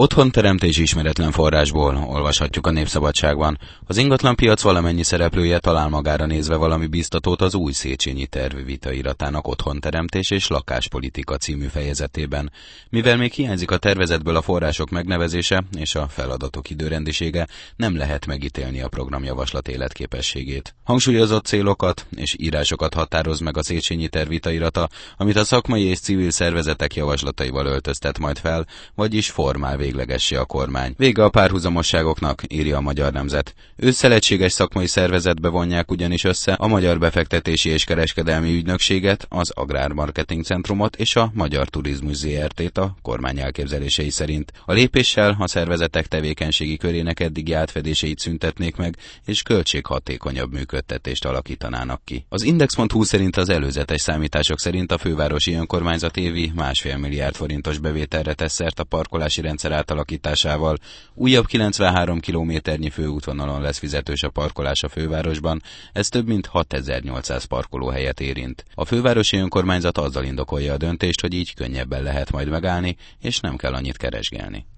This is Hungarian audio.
Otthonteremtés ismeretlen forrásból, olvashatjuk a Népszabadságban. Az ingatlanpiac valamennyi szereplője talál magára nézve valami biztatót az új Széchenyi terv vitairatának Otthonteremtés és lakáspolitika című fejezetében. Mivel még hiányzik a tervezetből a források megnevezése és a feladatok időrendisége, nem lehet megítélni a programjavaslat életképességét. Hangsúlyozott célokat és írásokat határoz meg a Széchenyi terv vitairata, amit a szakmai és civil szervezetek javaslataival öltöztet majd fel, vagyis formál véglegessé a kormány. Vége a párhuzamosságoknak, írja a Magyar Nemzet. Ősszel egységes szakmai szervezetbe vonják ugyanis össze a Magyar Befektetési és Kereskedelmi Ügynökséget, az Agrármarketing Centrumot és a Magyar Turizmus Zrt-t a kormány elképzelései szerint. A lépéssel a szervezetek tevékenységi körének eddigi átfedéseit szüntetnék meg, és költséghatékonyabb működtetést alakítanának ki. Az Index.hu szerint az előzetes számítások szerint a fővárosi önkormányzat évi 1,5 milliárd forintos bevételre tesz szert a parkolási rendszer átalakításával. Újabb 93 kilométernyi főútvonalon lesz fizetős a parkolás a fővárosban, ez több mint 6800 parkolóhelyet érint. A fővárosi önkormányzat azzal indokolja a döntést, hogy így könnyebben lehet majd megállni, és nem kell annyit keresgélni.